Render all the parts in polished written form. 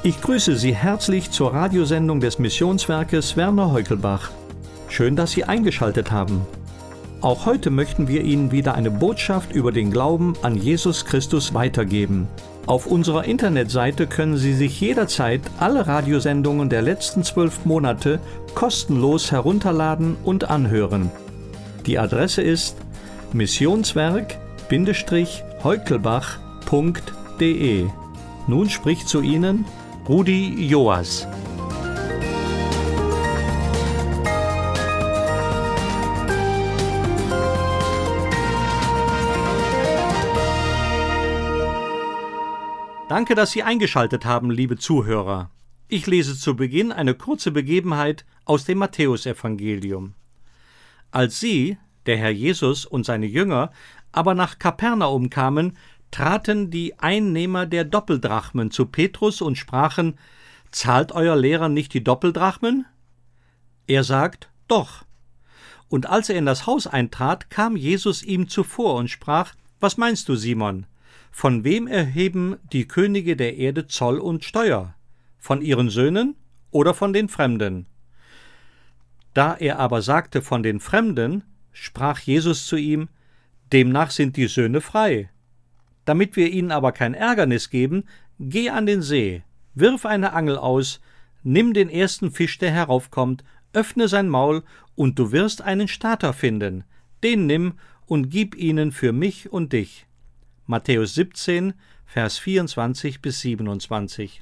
Ich grüße Sie herzlich zur Radiosendung des Missionswerkes Werner Heukelbach. Schön, dass Sie eingeschaltet haben. Auch heute möchten wir Ihnen wieder eine Botschaft über den Glauben an Jesus Christus weitergeben. Auf unserer Internetseite können Sie sich jederzeit alle Radiosendungen der letzten 12 Monate kostenlos herunterladen und anhören. Die Adresse ist missionswerk-heukelbach.de. Nun spricht zu Ihnen Rudi Joas. Danke, dass Sie eingeschaltet haben, liebe Zuhörer. Ich lese zu Beginn eine kurze Begebenheit aus dem Matthäusevangelium. Als sie, der Herr Jesus und seine Jünger, aber nach Kapernaum kamen, traten die Einnehmer der Doppeldrachmen zu Petrus und sprachen: Zahlt euer Lehrer nicht die Doppeldrachmen? Er sagt: Doch. Und als er in das Haus eintrat, kam Jesus ihm zuvor und sprach: Was meinst du, Simon? Von wem erheben die Könige der Erde Zoll und Steuer? Von ihren Söhnen oder von den Fremden? Da er aber sagte von den Fremden, sprach Jesus zu ihm: Demnach sind die Söhne frei. Damit wir ihnen aber kein Ärgernis geben, geh an den See, wirf eine Angel aus, nimm den ersten Fisch, der heraufkommt, öffne sein Maul, und du wirst einen Stater finden. Den nimm und gib ihnen für mich und dich. Matthäus 17, Vers 24 bis 27.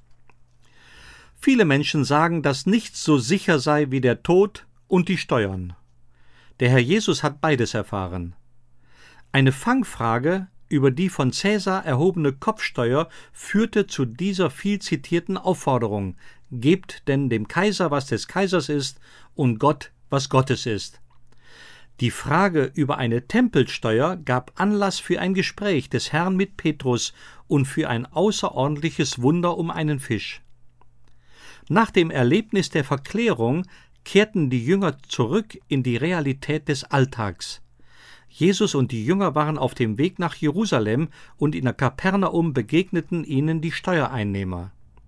Viele Menschen sagen, dass nichts so sicher sei wie der Tod und die Steuern. Der Herr Jesus hat beides erfahren. Eine Fangfrage über die von Cäsar erhobene Kopfsteuer führte zu dieser viel zitierten Aufforderung: Gebt denn dem Kaiser, was des Kaisers ist, und Gott, was Gottes ist. Die Frage über eine Tempelsteuer gab Anlass für ein Gespräch des Herrn mit Petrus und für ein außerordentliches Wunder um einen Fisch. Nach dem Erlebnis der Verklärung kehrten die Jünger zurück in die Realität des Alltags. Jesus und die Jünger waren auf dem Weg nach Jerusalem und in Kapernaum begegneten ihnen die Steuereinnehmer.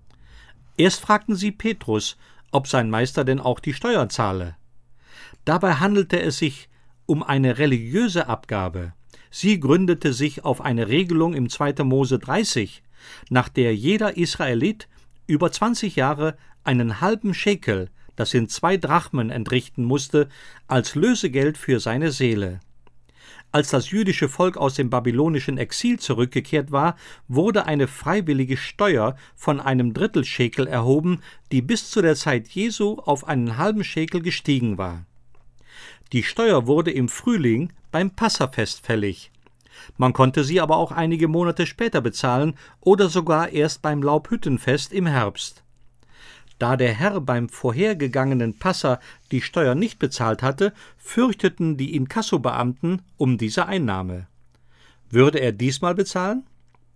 Erst fragten sie Petrus, ob sein Meister denn auch die Steuer zahle. Dabei handelte es sich um eine religiöse Abgabe. Sie gründete sich auf eine Regelung im 2. Mose 30, nach der jeder Israelit über 20 Jahre einen halben Schekel, das sind 2 Drachmen, entrichten musste, als Lösegeld für seine Seele. Als das jüdische Volk aus dem babylonischen Exil zurückgekehrt war, wurde eine freiwillige Steuer von einem Drittelschekel erhoben, die bis zu der Zeit Jesu auf einen halben Schekel gestiegen war. Die Steuer wurde im Frühling beim Passafest fällig. Man konnte sie aber auch einige Monate später bezahlen oder sogar erst beim Laubhüttenfest im Herbst. Da der Herr beim vorhergegangenen Passa die Steuer nicht bezahlt hatte, fürchteten die Inkassobeamten um diese Einnahme. Würde er diesmal bezahlen?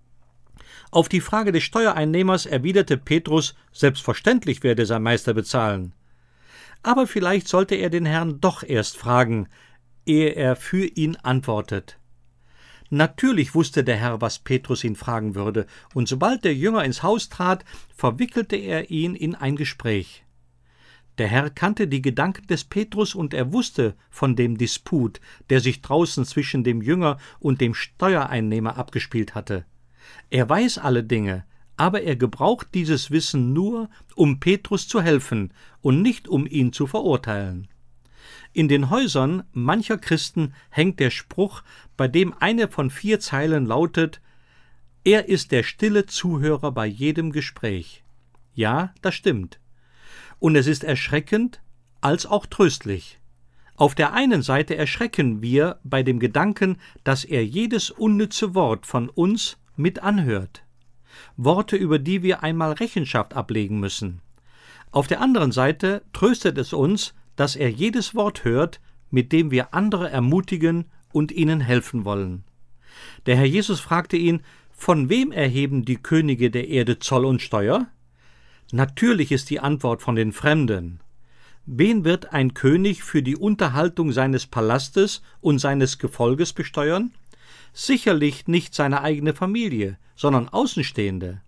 Auf die Frage des Steuereinnehmers erwiderte Petrus, selbstverständlich werde sein Meister bezahlen. Aber vielleicht sollte er den Herrn doch erst fragen, ehe er für ihn antwortet. Natürlich wusste der Herr, was Petrus ihn fragen würde, und sobald der Jünger ins Haus trat, verwickelte er ihn in ein Gespräch. Der Herr kannte die Gedanken des Petrus und er wusste von dem Disput, der sich draußen zwischen dem Jünger und dem Steuereinnehmer abgespielt hatte. Er weiß alle Dinge, aber er gebraucht dieses Wissen nur, um Petrus zu helfen und nicht um ihn zu verurteilen. In den Häusern mancher Christen hängt der Spruch, bei dem eine von 4 Zeilen lautet: Er ist der stille Zuhörer bei jedem Gespräch. Ja, das stimmt. Und es ist erschreckend als auch tröstlich. Auf der einen Seite erschrecken wir bei dem Gedanken, dass er jedes unnütze Wort von uns mit anhört. Worte, über die wir einmal Rechenschaft ablegen müssen. Auf der anderen Seite tröstet es uns, dass er jedes Wort hört, mit dem wir andere ermutigen und ihnen helfen wollen. Der Herr Jesus fragte ihn: Von wem erheben die Könige der Erde Zoll und Steuer? Natürlich ist die Antwort von den Fremden. Wen wird ein König für die Unterhaltung seines Palastes und seines Gefolges besteuern? Sicherlich nicht seine eigene Familie, sondern Außenstehende.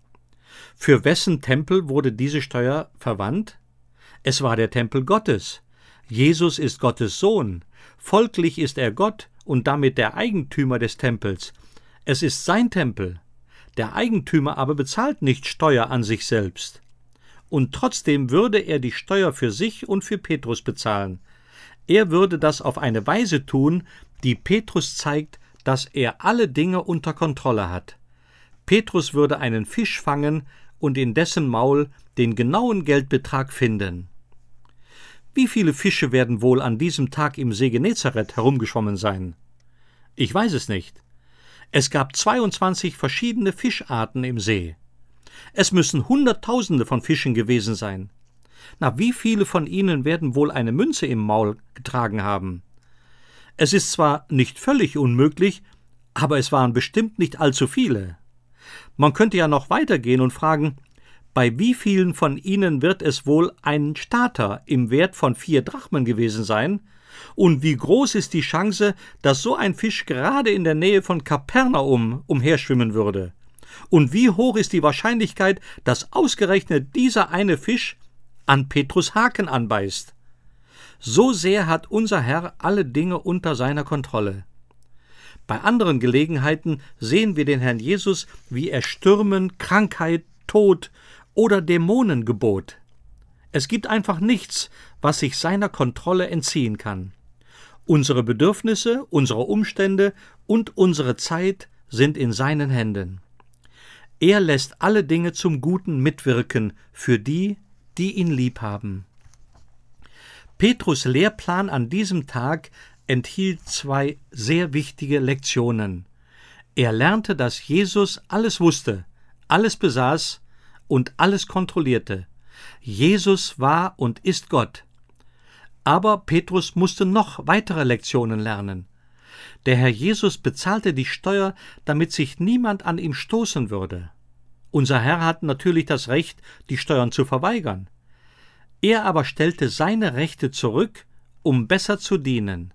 Für wessen Tempel wurde diese Steuer verwandt? Es war der Tempel Gottes. Jesus ist Gottes Sohn. Folglich ist er Gott und damit der Eigentümer des Tempels. Es ist sein Tempel. Der Eigentümer aber bezahlt nicht Steuer an sich selbst. Und trotzdem würde er die Steuer für sich und für Petrus bezahlen. Er würde das auf eine Weise tun, die Petrus zeigt, dass er alle Dinge unter Kontrolle hat. Petrus würde einen Fisch fangen und in dessen Maul den genauen Geldbetrag finden. Wie viele Fische werden wohl an diesem Tag im See Genezareth herumgeschwommen sein? Ich weiß es nicht. Es gab 22 verschiedene Fischarten im See. Es müssen Hunderttausende von Fischen gewesen sein. Na, wie viele von ihnen werden wohl eine Münze im Maul getragen haben? Es ist zwar nicht völlig unmöglich, aber es waren bestimmt nicht allzu viele. Man könnte ja noch weitergehen und fragen, bei wie vielen von ihnen wird es wohl ein Stater im Wert von 4 Drachmen gewesen sein? Und wie groß ist die Chance, dass so ein Fisch gerade in der Nähe von Kapernaum umherschwimmen würde? Und wie hoch ist die Wahrscheinlichkeit, dass ausgerechnet dieser eine Fisch an Petrus Haken anbeißt? So sehr hat unser Herr alle Dinge unter seiner Kontrolle. Bei anderen Gelegenheiten sehen wir den Herrn Jesus, wie er Stürmen, Krankheit, Tod oder Dämonen gebot. Es gibt einfach nichts, was sich seiner Kontrolle entziehen kann. Unsere Bedürfnisse, unsere Umstände und unsere Zeit sind in seinen Händen. Er lässt alle Dinge zum Guten mitwirken für die, die ihn lieb haben. Petrus' Lehrplan an diesem Tag enthielt 2 sehr wichtige Lektionen. Er lernte, dass Jesus alles wusste, alles besaß und alles kontrollierte. Jesus war und ist Gott. Aber Petrus musste noch weitere Lektionen lernen. Der Herr Jesus bezahlte die Steuer, damit sich niemand an ihm stoßen würde. Unser Herr hat natürlich das Recht, die Steuern zu verweigern. Er aber stellte seine Rechte zurück, um besser zu dienen.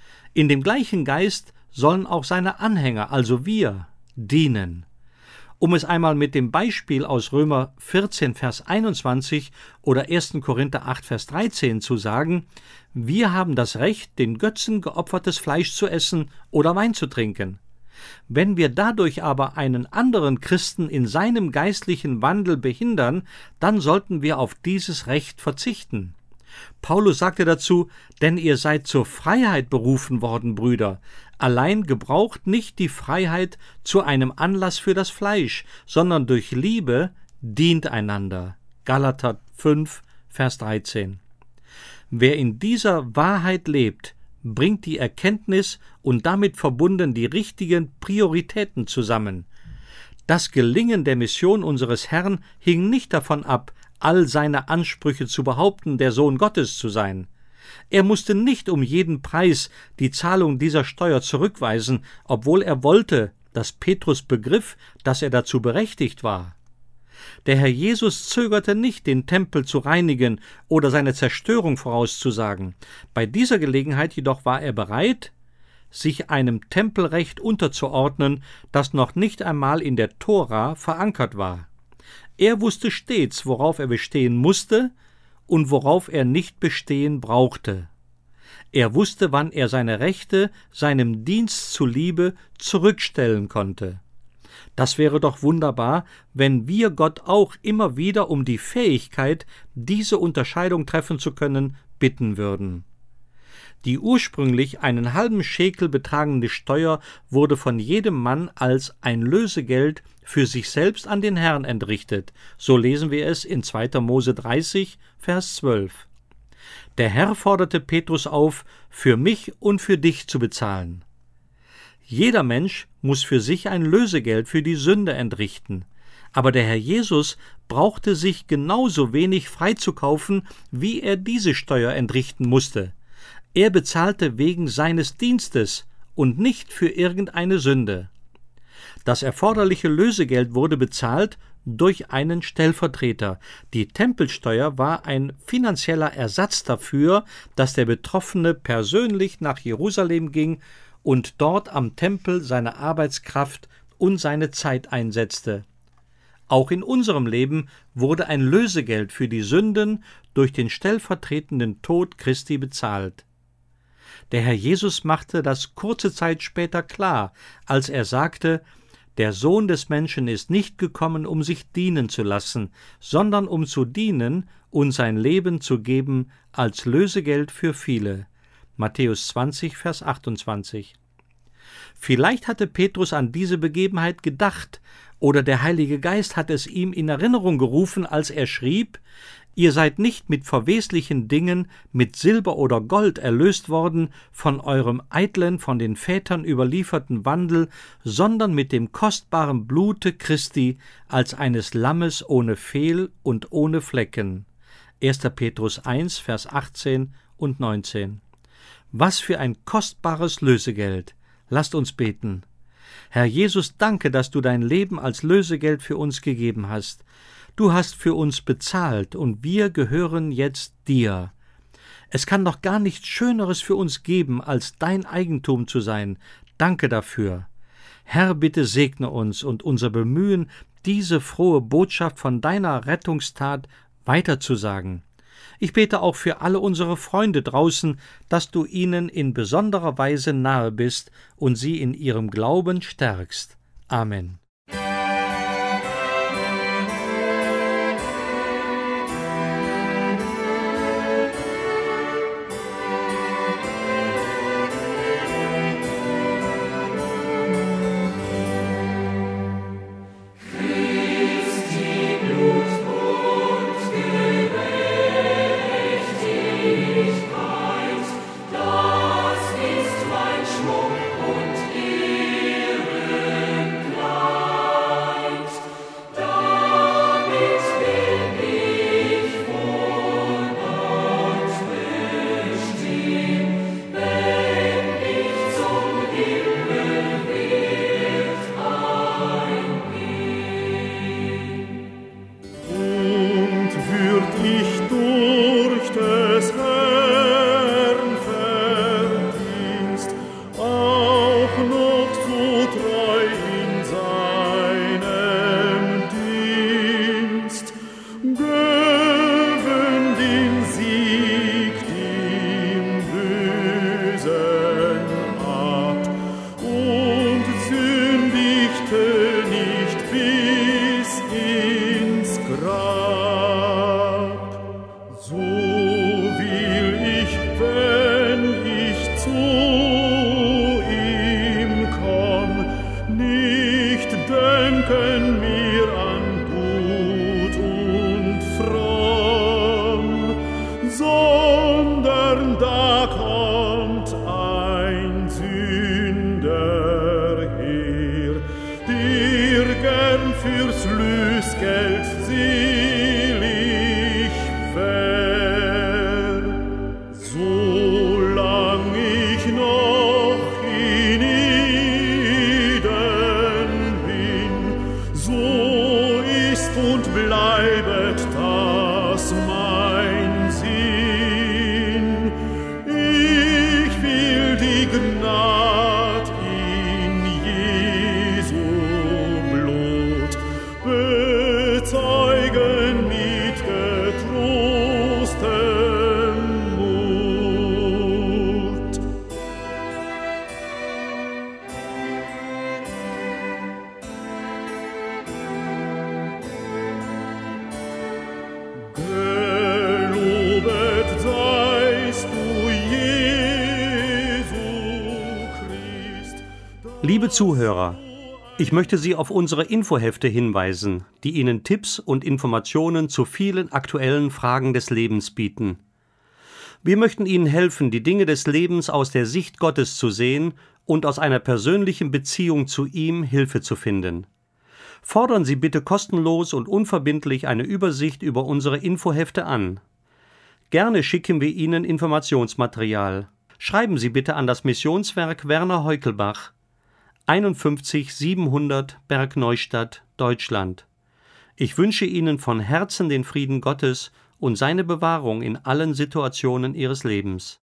In dem gleichen Geist sollen auch seine Anhänger, also wir, dienen. Um es einmal mit dem Beispiel aus Römer 14, Vers 21 oder 1. Korinther 8, Vers 13 zu sagen, wir haben das Recht, den Götzen geopfertes Fleisch zu essen oder Wein zu trinken. Wenn wir dadurch aber einen anderen Christen in seinem geistlichen Wandel behindern, dann sollten wir auf dieses Recht verzichten. Paulus sagte dazu, denn ihr seid zur Freiheit berufen worden, Brüder. Allein gebraucht nicht die Freiheit zu einem Anlass für das Fleisch, sondern durch Liebe dient einander. Galater 5, Vers 13. Wer in dieser Wahrheit lebt, bringt die Erkenntnis und damit verbunden die richtigen Prioritäten zusammen. Das Gelingen der Mission unseres Herrn hing nicht davon ab, all seine Ansprüche zu behaupten, der Sohn Gottes zu sein. Er musste nicht um jeden Preis die Zahlung dieser Steuer zurückweisen, obwohl er wollte, dass Petrus begriff, dass er dazu berechtigt war. Der Herr Jesus zögerte nicht, den Tempel zu reinigen oder seine Zerstörung vorauszusagen. Bei dieser Gelegenheit jedoch war er bereit, sich einem Tempelrecht unterzuordnen, das noch nicht einmal in der Tora verankert war. Er wusste stets, worauf er bestehen musste und worauf er nicht bestehen brauchte. Er wusste, wann er seine Rechte seinem Dienst zuliebe zurückstellen konnte. Das wäre doch wunderbar, wenn wir Gott auch immer wieder um die Fähigkeit, diese Unterscheidung treffen zu können, bitten würden. Die ursprünglich einen halben Schekel betragende Steuer wurde von jedem Mann als ein Lösegeld für sich selbst an den Herrn entrichtet. So lesen wir es in 2. Mose 30, Vers 12. Der Herr forderte Petrus auf, für mich und für dich zu bezahlen. Jeder Mensch muss für sich ein Lösegeld für die Sünde entrichten. Aber der Herr Jesus brauchte sich genauso wenig freizukaufen, wie er diese Steuer entrichten musste. Er bezahlte wegen seines Dienstes und nicht für irgendeine Sünde. Das erforderliche Lösegeld wurde bezahlt durch einen Stellvertreter. Die Tempelsteuer war ein finanzieller Ersatz dafür, dass der Betroffene persönlich nach Jerusalem ging und dort am Tempel seine Arbeitskraft und seine Zeit einsetzte. Auch in unserem Leben wurde ein Lösegeld für die Sünden durch den stellvertretenden Tod Christi bezahlt. Der Herr Jesus machte das kurze Zeit später klar, als er sagte: Der Sohn des Menschen ist nicht gekommen, um sich dienen zu lassen, sondern um zu dienen und sein Leben zu geben als Lösegeld für viele. Matthäus 20, Vers 28. Vielleicht hatte Petrus an diese Begebenheit gedacht, oder der Heilige Geist hat es ihm in Erinnerung gerufen, als er schrieb: Ihr seid nicht mit verweslichen Dingen, mit Silber oder Gold erlöst worden von eurem eitlen, von den Vätern überlieferten Wandel, sondern mit dem kostbaren Blute Christi als eines Lammes ohne Fehl und ohne Flecken. 1. Petrus 1, Vers 18 und 19. Was für ein kostbares Lösegeld! Lasst uns beten. Herr Jesus, danke, dass du dein Leben als Lösegeld für uns gegeben hast. Du hast für uns bezahlt und wir gehören jetzt dir. Es kann doch gar nichts Schöneres für uns geben, als dein Eigentum zu sein. Danke dafür. Herr, bitte segne uns und unser Bemühen, diese frohe Botschaft von deiner Rettungstat weiterzusagen. Ich bete auch für alle unsere Freunde draußen, dass du ihnen in besonderer Weise nahe bist und sie in ihrem Glauben stärkst. Amen. Liebe Zuhörer, ich möchte Sie auf unsere Infohefte hinweisen, die Ihnen Tipps und Informationen zu vielen aktuellen Fragen des Lebens bieten. Wir möchten Ihnen helfen, die Dinge des Lebens aus der Sicht Gottes zu sehen und aus einer persönlichen Beziehung zu ihm Hilfe zu finden. Fordern Sie bitte kostenlos und unverbindlich eine Übersicht über unsere Infohefte an. Gerne schicken wir Ihnen Informationsmaterial. Schreiben Sie bitte an das Missionswerk Werner Heukelbach, 51 700 Bergneustadt, Deutschland. Ich wünsche Ihnen von Herzen den Frieden Gottes und seine Bewahrung in allen Situationen Ihres Lebens.